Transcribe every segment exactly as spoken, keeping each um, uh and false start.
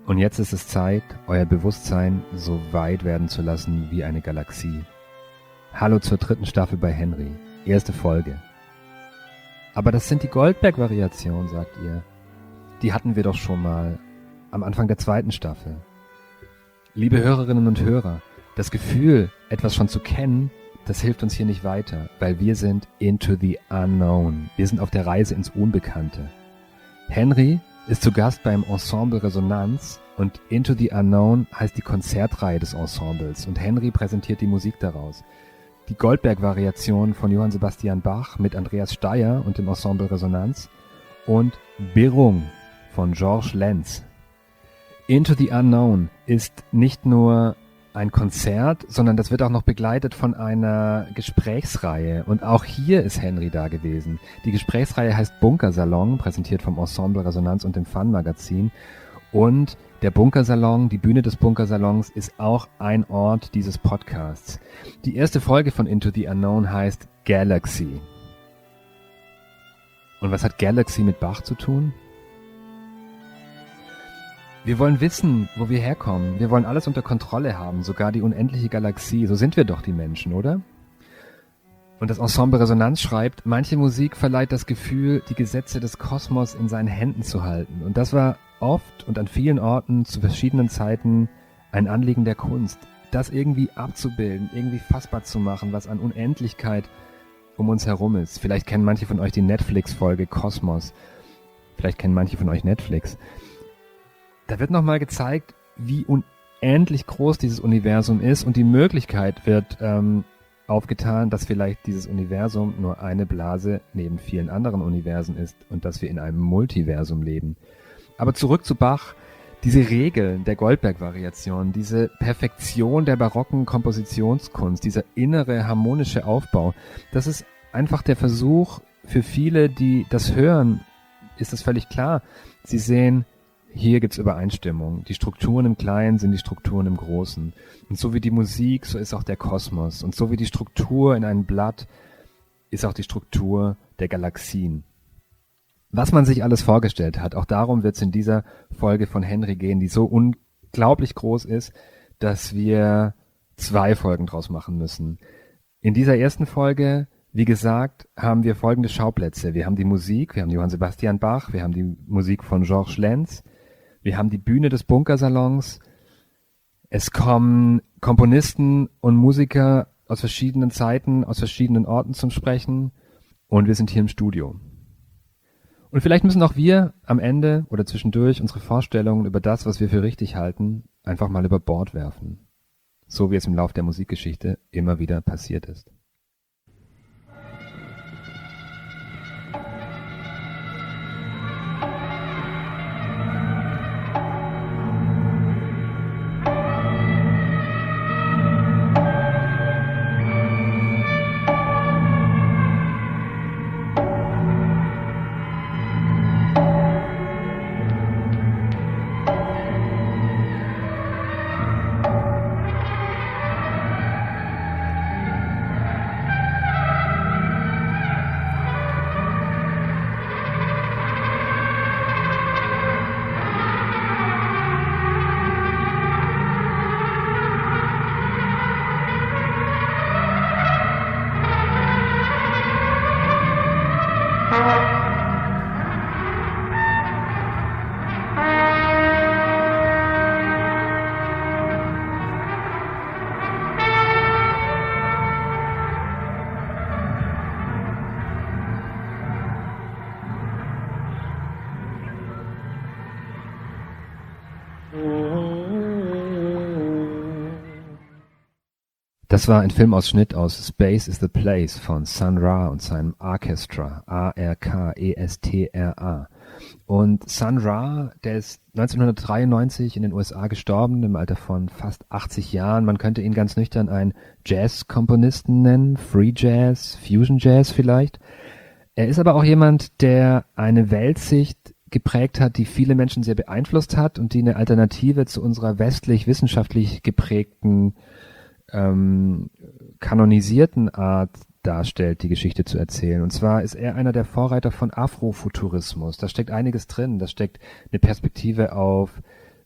Und jetzt ist es Zeit, euer Bewusstsein so weit werden zu lassen wie eine Galaxie. Hallo zur dritten Staffel bei Henry. Erste Folge. Aber das sind die Goldberg-Variationen, sagt ihr. Die hatten wir doch schon mal am Anfang der zweiten Staffel. Liebe Hörerinnen und Hörer, das Gefühl, etwas schon zu kennen, das hilft uns hier nicht weiter, weil wir sind into the unknown. Wir sind auf der Reise ins Unbekannte. Henry ist zu Gast beim Ensemble Resonanz und Into the Unknown heißt die Konzertreihe des Ensembles und Henry präsentiert die Musik daraus. Die Goldberg-Variation von Johann Sebastian Bach mit Andreas Steyer und dem Ensemble Resonanz und Berung von Georges Lenz. Into the Unknown ist nicht nur ein Konzert, sondern das wird auch noch begleitet von einer Gesprächsreihe. Und auch hier ist Henry da gewesen. Die Gesprächsreihe heißt Bunkersalon, präsentiert vom Ensemble Resonanz und dem Fun-Magazin. Und der Bunkersalon, die Bühne des Bunkersalons, ist auch ein Ort dieses Podcasts. Die erste Folge von Into the Unknown heißt Galaxy. Und was hat Galaxy mit Bach zu tun? Wir wollen wissen, wo wir herkommen. Wir wollen alles unter Kontrolle haben, sogar die unendliche Galaxie. So sind wir doch die Menschen, oder? Und das Ensemble Resonanz schreibt, manche Musik verleiht das Gefühl, die Gesetze des Kosmos in seinen Händen zu halten. Und das war oft und an vielen Orten zu verschiedenen Zeiten ein Anliegen der Kunst. Das irgendwie abzubilden, irgendwie fassbar zu machen, was an Unendlichkeit um uns herum ist. Vielleicht kennen manche von euch die Netflix-Folge Kosmos. Vielleicht kennen manche von euch Netflix. Da wird nochmal gezeigt, wie unendlich groß dieses Universum ist und die Möglichkeit wird ähm, aufgetan, dass vielleicht dieses Universum nur eine Blase neben vielen anderen Universen ist und dass wir in einem Multiversum leben. Aber zurück zu Bach, diese Regeln der Goldberg-Variation, diese Perfektion der barocken Kompositionskunst, dieser innere harmonische Aufbau, das ist einfach der Versuch für viele, die das hören, ist es völlig klar. Sie sehen, hier gibt's Übereinstimmung. Die Strukturen im Kleinen sind die Strukturen im Großen. Und so wie die Musik, so ist auch der Kosmos. Und so wie die Struktur in einem Blatt, ist auch die Struktur der Galaxien. Was man sich alles vorgestellt hat, auch darum wird's in dieser Folge von Henry gehen, die so unglaublich groß ist, dass wir zwei Folgen draus machen müssen. In dieser ersten Folge, wie gesagt, haben wir folgende Schauplätze. Wir haben die Musik, wir haben Johann Sebastian Bach, wir haben die Musik von Georges Lenz, wir haben die Bühne des Bunkersalons. Es kommen Komponisten und Musiker aus verschiedenen Zeiten, aus verschiedenen Orten zum Sprechen. Und wir sind hier im Studio. Und vielleicht müssen auch wir am Ende oder zwischendurch unsere Vorstellungen über das, was wir für richtig halten, einfach mal über Bord werfen. So wie es im Lauf der Musikgeschichte immer wieder passiert ist. Das war ein Filmausschnitt aus Space is the Place von Sun Ra und seinem Orchestra, A R K E S T R A. Und Sun Ra, der ist neunzehnhundertdreiundneunzig in den U S A gestorben, im Alter von fast achtzig Jahren. Man könnte ihn ganz nüchtern einen Jazz-Komponisten nennen, Free Jazz, Fusion Jazz vielleicht. Er ist aber auch jemand, der eine Weltsicht geprägt hat, die viele Menschen sehr beeinflusst hat und die eine Alternative zu unserer westlich-wissenschaftlich geprägten ähm, kanonisierten Art darstellt, die Geschichte zu erzählen. Und zwar ist er einer der Vorreiter von Afrofuturismus. Da steckt einiges drin. Da steckt eine Perspektive auf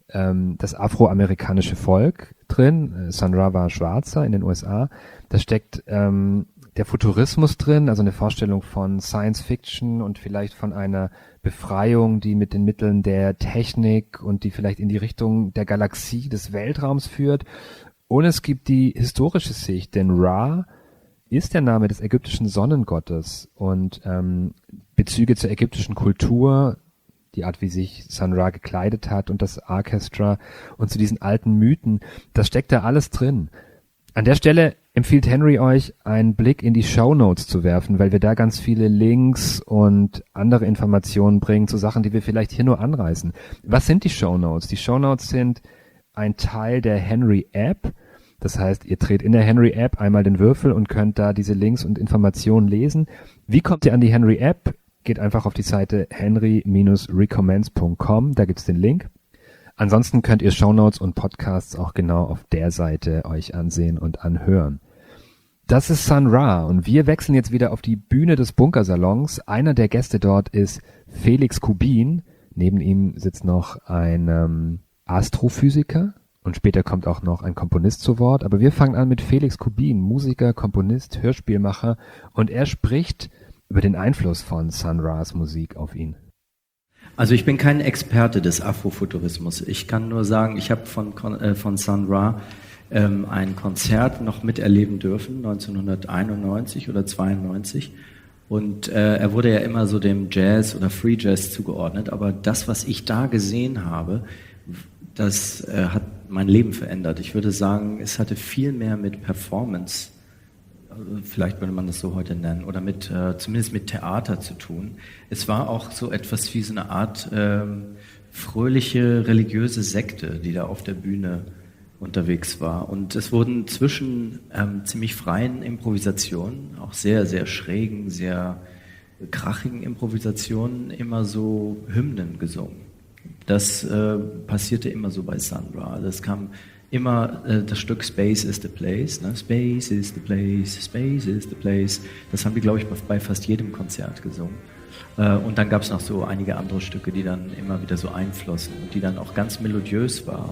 ähm, das afroamerikanische Volk drin. Sun Ra war Schwarzer in den U S A. Da steckt ähm, der Futurismus drin, also eine Vorstellung von Science Fiction und vielleicht von einer Befreiung, die mit den Mitteln der Technik und die vielleicht in die Richtung der Galaxie, des Weltraums führt. Und es gibt die historische Sicht, denn Ra ist der Name des ägyptischen Sonnengottes und ähm, Bezüge zur ägyptischen Kultur, die Art, wie sich Sun Ra gekleidet hat und das Orchestra und zu diesen alten Mythen, das steckt da alles drin. An der Stelle empfiehlt Henry euch, einen Blick in die Shownotes zu werfen, weil wir da ganz viele Links und andere Informationen bringen zu Sachen, die wir vielleicht hier nur anreißen. Was sind die Shownotes? Die Shownotes sind ein Teil der Henry-App. Das heißt, ihr dreht in der Henry-App einmal den Würfel und könnt da diese Links und Informationen lesen. Wie kommt ihr an die Henry-App? Geht einfach auf die Seite henry dash recommends punkt com, da gibt's den Link. Ansonsten könnt ihr Shownotes und Podcasts auch genau auf der Seite euch ansehen und anhören. Das ist Sun Ra und wir wechseln jetzt wieder auf die Bühne des Bunkersalons. Einer der Gäste dort ist Felix Kubin. Neben ihm sitzt noch ein ähm, Astrophysiker und später kommt auch noch ein Komponist zu Wort. Aber wir fangen an mit Felix Kubin, Musiker, Komponist, Hörspielmacher, und er spricht über den Einfluss von Sun Ras Musik auf ihn. Also ich bin kein Experte des Afrofuturismus. Ich kann nur sagen, ich habe von, äh, von Sun Ra ähm, ein Konzert noch miterleben dürfen, neunzehnhunderteinundneunzig oder zweiundneunzig. Und äh, er wurde ja immer so dem Jazz oder Free Jazz zugeordnet. Aber das, was ich da gesehen habe, das äh, hat mein Leben verändert. Ich würde sagen, es hatte viel mehr mit Performance, vielleicht würde man das so heute nennen, oder mit äh, zumindest mit Theater zu tun. Es war auch so etwas wie so eine Art ähm, fröhliche religiöse Sekte, die da auf der Bühne unterwegs war. Und es wurden zwischen ähm, ziemlich freien Improvisationen, auch sehr, sehr schrägen, sehr krachigen Improvisationen, immer so Hymnen gesungen. Das äh, passierte immer so bei Sun Ra. Das kam immer äh, das Stück Space is the Place, ne? Space is the Place, Space is the Place. Das haben die, glaube ich, bei fast jedem Konzert gesungen. Äh, und dann gab es noch so einige andere Stücke, die dann immer wieder so einflossen und die dann auch ganz melodiös waren.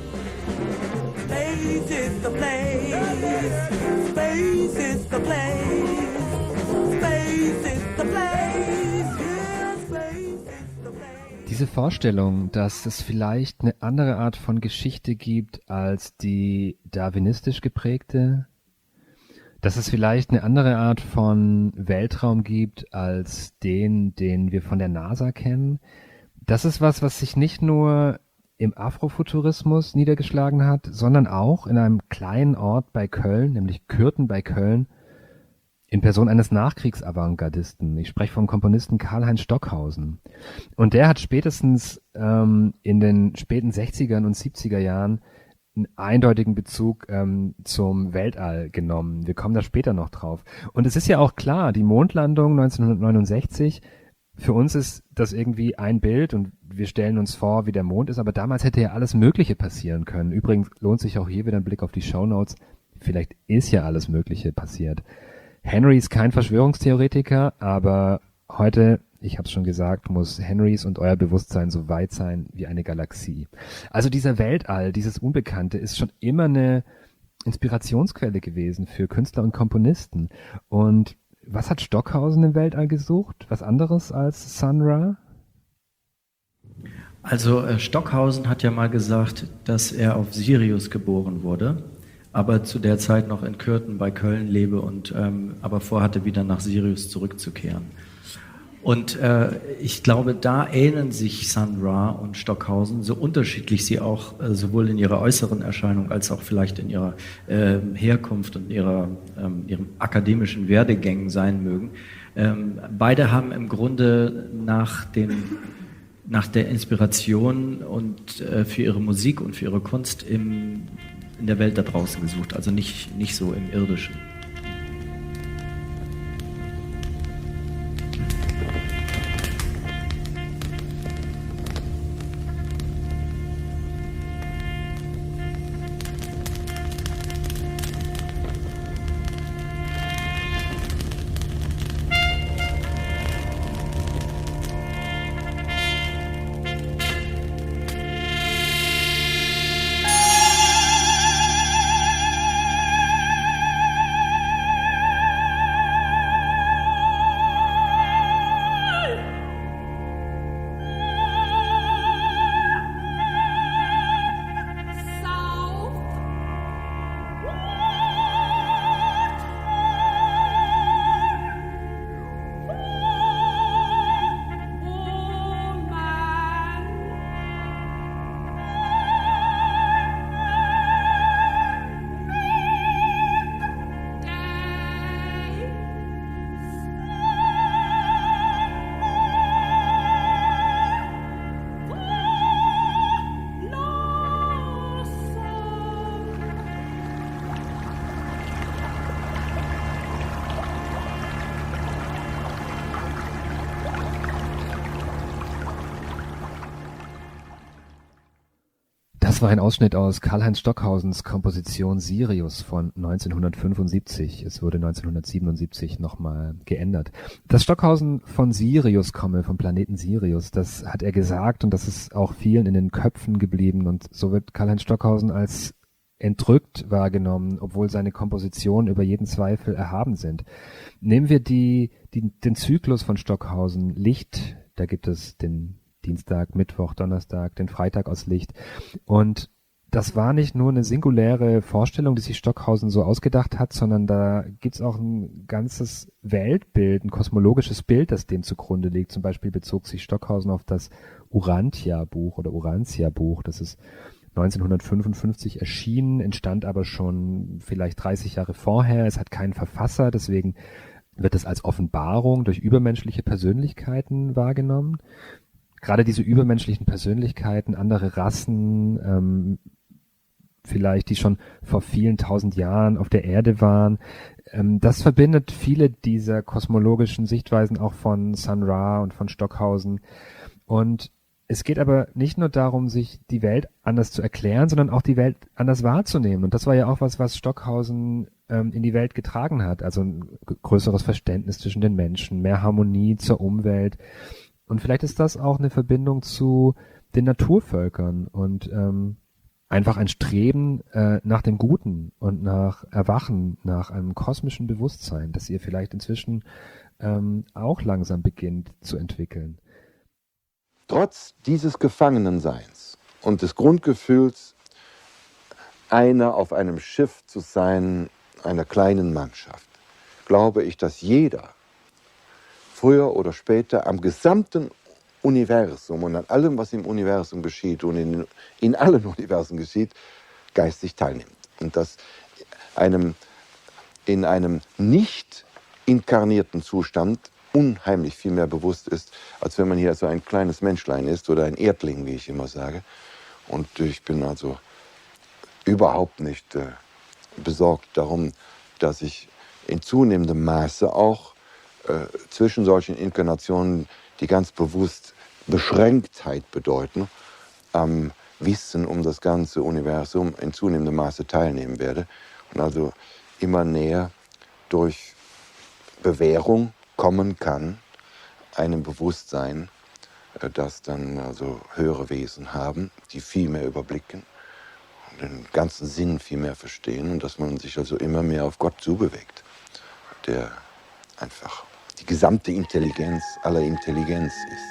Space is the place, space is the place, space is the place, yeah, space is the place. Diese Vorstellung, dass es vielleicht eine andere Art von Geschichte gibt als die darwinistisch geprägte, dass es vielleicht eine andere Art von Weltraum gibt als den, den wir von der NASA kennen, das ist was, was sich nicht nur im Afrofuturismus niedergeschlagen hat, sondern auch in einem kleinen Ort bei Köln, nämlich Kürten bei Köln, in Person eines Nachkriegsavantgardisten. Ich spreche vom Komponisten Karlheinz Stockhausen. Und der hat spätestens ähm, in den späten sechzigern und siebziger Jahren einen eindeutigen Bezug ähm, zum Weltall genommen. Wir kommen da später noch drauf. Und es ist ja auch klar, die Mondlandung neunzehnhundertneunundsechzig, für uns ist das irgendwie ein Bild und wir stellen uns vor, wie der Mond ist, aber damals hätte ja alles Mögliche passieren können. Übrigens lohnt sich auch hier wieder ein Blick auf die Shownotes. Vielleicht ist ja alles Mögliche passiert. Henry ist kein Verschwörungstheoretiker, aber heute, ich habe es schon gesagt, muss Henrys und euer Bewusstsein so weit sein wie eine Galaxie. Also dieser Weltall, dieses Unbekannte ist schon immer eine Inspirationsquelle gewesen für Künstler und Komponisten. Und was hat Stockhausen im Weltall gesucht? Was anderes als Sun Ra? Also äh, Stockhausen hat ja mal gesagt, dass er auf Sirius geboren wurde, aber zu der Zeit noch in Kürten bei Köln lebe und ähm, aber vorhatte, wieder nach Sirius zurückzukehren. Und äh, ich glaube, da ähneln sich Sun Ra und Stockhausen, so unterschiedlich sie auch äh, sowohl in ihrer äußeren Erscheinung als auch vielleicht in ihrer äh, Herkunft und ihrer, ähm, ihrem akademischen Werdegängen sein mögen. Ähm, beide haben im Grunde nach dem nach der Inspiration und äh, für ihre Musik und für ihre Kunst im, in der Welt da draußen gesucht, also nicht, nicht so im Irdischen. Das war ein Ausschnitt aus Karlheinz Stockhausens Komposition Sirius von neunzehnhundertfünfundsiebzig. Es wurde neunzehnhundertsiebenundsiebzig nochmal geändert. Dass Stockhausen von Sirius komme, vom Planeten Sirius, das hat er gesagt und das ist auch vielen in den Köpfen geblieben und so wird Karlheinz Stockhausen als entrückt wahrgenommen, obwohl seine Kompositionen über jeden Zweifel erhaben sind. Nehmen wir die, die, den Zyklus von Stockhausen, Licht, da gibt es den Dienstag, Mittwoch, Donnerstag, den Freitag aus Licht. Und das war nicht nur eine singuläre Vorstellung, die sich Stockhausen so ausgedacht hat, sondern da gibt's auch ein ganzes Weltbild, ein kosmologisches Bild, das dem zugrunde liegt. Zum Beispiel bezog sich Stockhausen auf das Urantia-Buch oder Urantia-Buch. Das ist neunzehnhundertfünfundfünfzig erschienen, entstand aber schon vielleicht dreißig Jahre vorher. Es hat keinen Verfasser, deswegen wird es als Offenbarung durch übermenschliche Persönlichkeiten wahrgenommen. Gerade diese übermenschlichen Persönlichkeiten, andere Rassen, ähm, vielleicht die schon vor vielen tausend Jahren auf der Erde waren, ähm, das verbindet viele dieser kosmologischen Sichtweisen auch von Sun Ra und von Stockhausen. Und es geht aber nicht nur darum, sich die Welt anders zu erklären, sondern auch die Welt anders wahrzunehmen. Und das war ja auch was, was Stockhausen ähm, in die Welt getragen hat. Also ein größeres Verständnis zwischen den Menschen, mehr Harmonie zur Umwelt. Und vielleicht ist das auch eine Verbindung zu den Naturvölkern und ähm, einfach ein Streben äh, nach dem Guten und nach Erwachen, nach einem kosmischen Bewusstsein, das ihr vielleicht inzwischen ähm, auch langsam beginnt zu entwickeln. Trotz dieses Gefangenenseins und des Grundgefühls, einer auf einem Schiff zu sein, einer kleinen Mannschaft, glaube ich, dass jeder früher oder später am gesamten Universum und an allem, was im Universum geschieht und in, in allen Universen geschieht, geistig teilnimmt. Und dass einem in einem nicht inkarnierten Zustand unheimlich viel mehr bewusst ist, als wenn man hier so ein kleines Menschlein ist oder ein Erdling, wie ich immer sage. Und ich bin also überhaupt nicht äh, besorgt darum, dass ich in zunehmendem Maße auch äh, zwischen solchen Inkarnationen, die ganz bewusst Beschränktheit bedeuten, am Wissen um das ganze Universum in zunehmendem Maße teilnehmen werde und also immer näher durch Bewährung kommen kann, einem Bewusstsein, äh, das dann also höhere Wesen haben, die viel mehr überblicken und den ganzen Sinn viel mehr verstehen und dass man sich also immer mehr auf Gott zubewegt, der einfach die gesamte Intelligenz aller Intelligenz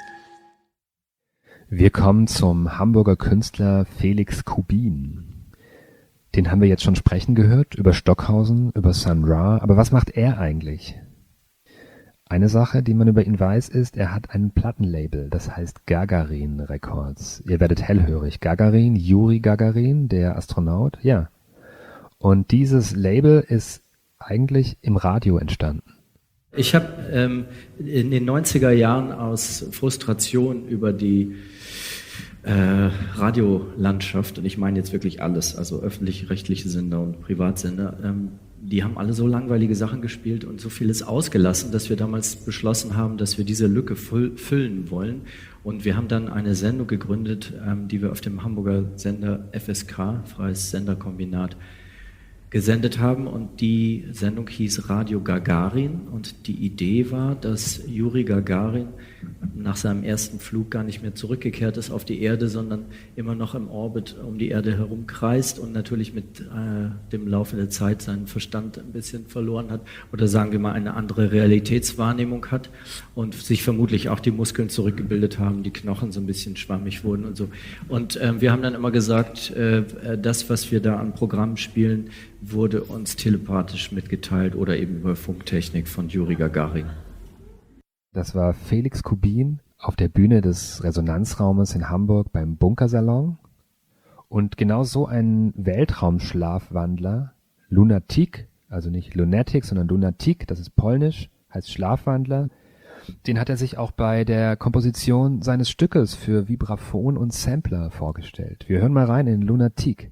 ist. Wir kommen zum Hamburger Künstler Felix Kubin. Den haben wir jetzt schon sprechen gehört, über Stockhausen, über Sun Ra. Aber was macht er eigentlich? Eine Sache, die man über ihn weiß, ist, er hat ein Plattenlabel, das heißt Gagarin Records. Ihr werdet hellhörig. Gagarin, Juri Gagarin, der Astronaut, ja. Und dieses Label ist eigentlich im Radio entstanden. Ich habe ähm, in den neunziger Jahren aus Frustration über die äh, Radiolandschaft, und ich meine jetzt wirklich alles, also öffentlich-rechtliche Sender und Privatsender, ähm, die haben alle so langweilige Sachen gespielt und so vieles ausgelassen, dass wir damals beschlossen haben, dass wir diese Lücke füll- füllen wollen. Und wir haben dann eine Sendung gegründet, ähm, die wir auf dem Hamburger Sender F S K, Freies Senderkombinat, gesendet haben, und die Sendung hieß Radio Gagarin, und die Idee war, dass Juri Gagarin nach seinem ersten Flug gar nicht mehr zurückgekehrt ist auf die Erde, sondern immer noch im Orbit um die Erde herumkreist und natürlich mit äh, dem Laufe der Zeit seinen Verstand ein bisschen verloren hat oder sagen wir mal eine andere Realitätswahrnehmung hat und sich vermutlich auch die Muskeln zurückgebildet haben, die Knochen so ein bisschen schwammig wurden und so. Und äh, wir haben dann immer gesagt, äh, das, was wir da an Programmen spielen, wurde uns telepathisch mitgeteilt oder eben über Funktechnik von Juri Gagarin. Das war Felix Kubin auf der Bühne des Resonanzraumes in Hamburg beim Bunkersalon. Und genau so ein Weltraumschlafwandler, Lunatik, also nicht Lunatic, sondern Lunatik, das ist polnisch, heißt Schlafwandler, den hat er sich auch bei der Komposition seines Stückes für Vibraphon und Sampler vorgestellt. Wir hören mal rein in Lunatik.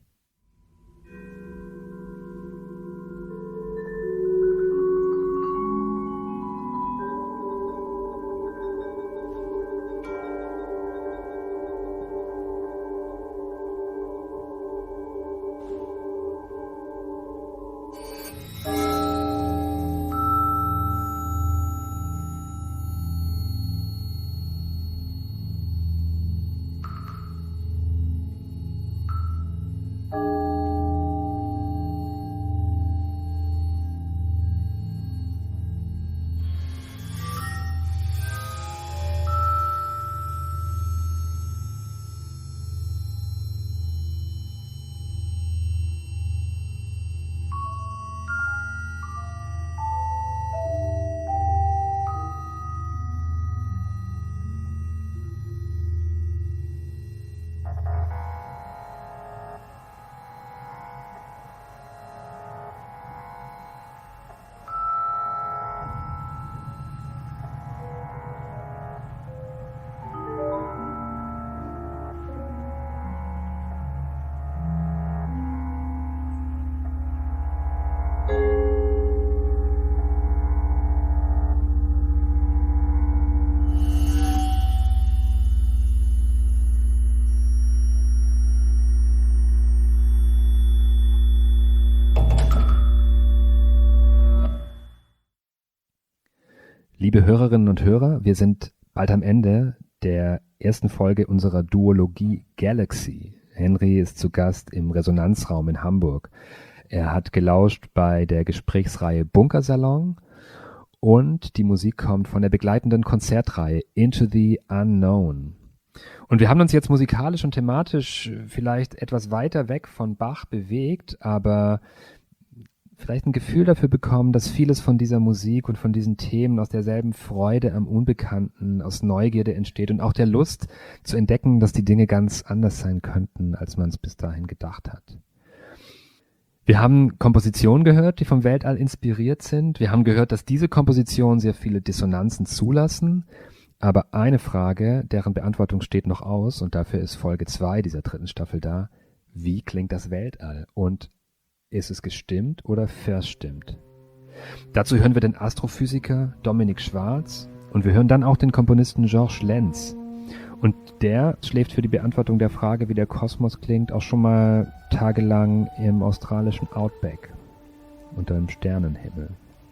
Liebe Hörerinnen und Hörer, wir sind bald am Ende der ersten Folge unserer Duologie Galaxy. Henry ist zu Gast im Resonanzraum in Hamburg. Er hat gelauscht bei der Gesprächsreihe Bunkersalon und die Musik kommt von der begleitenden Konzertreihe Into the Unknown. Und wir haben uns jetzt musikalisch und thematisch vielleicht etwas weiter weg von Bach bewegt, aber vielleicht ein Gefühl dafür bekommen, dass vieles von dieser Musik und von diesen Themen aus derselben Freude am Unbekannten, aus Neugierde entsteht und auch der Lust zu entdecken, dass die Dinge ganz anders sein könnten, als man es bis dahin gedacht hat. Wir haben Kompositionen gehört, die vom Weltall inspiriert sind. Wir haben gehört, dass diese Kompositionen sehr viele Dissonanzen zulassen. Aber eine Frage, deren Beantwortung steht noch aus, und dafür ist Folge zwei dieser dritten Staffel da. Wie klingt das Weltall? Und ist es gestimmt oder verstimmt? Dazu hören wir den Astrophysiker Dominik Schwarz und wir hören dann auch den Komponisten Georges Lenz. Und der schläft für die Beantwortung der Frage, wie der Kosmos klingt, auch schon mal tagelang im australischen Outback unter dem Sternenhimmel.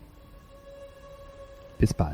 Bis bald.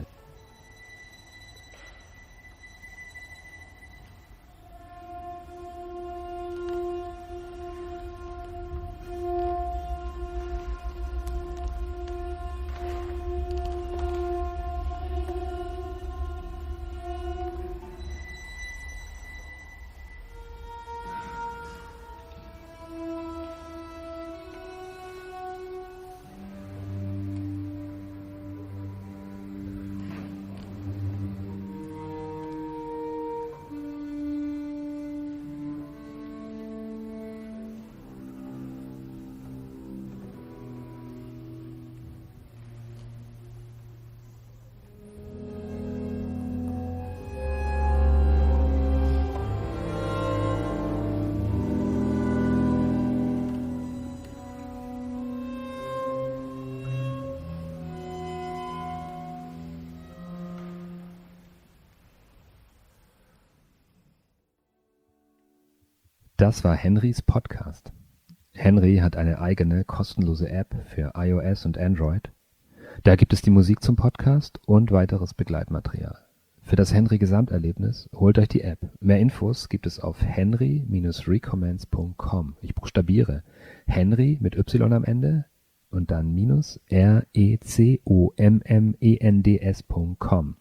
Das war Henrys Podcast. Henry hat eine eigene kostenlose App für iOS und Android. Da gibt es die Musik zum Podcast und weiteres Begleitmaterial. Für das Henry-Gesamterlebnis holt euch die App. Mehr Infos gibt es auf henry Bindestrich recommends Punkt com. Ich buchstabiere Henry mit Y am Ende und dann minus R E C O M M E N D S Punkt com.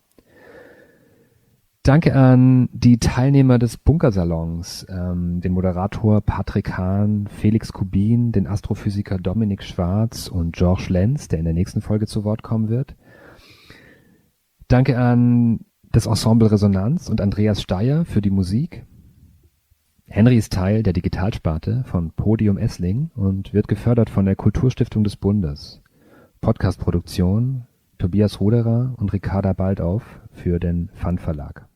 Danke an die Teilnehmer des Bunkersalons, ähm, den Moderator Patrick Hahn, Felix Kubin, den Astrophysiker Dominik Schwarz und Georges Lenz, der in der nächsten Folge zu Wort kommen wird. Danke an das Ensemble Resonanz und Andreas Steyer für die Musik. Henry ist Teil der Digitalsparte von Podium Essling und wird gefördert von der Kulturstiftung des Bundes. Podcastproduktion Tobias Ruderer und Ricarda Baldauf für den Fun Verlag.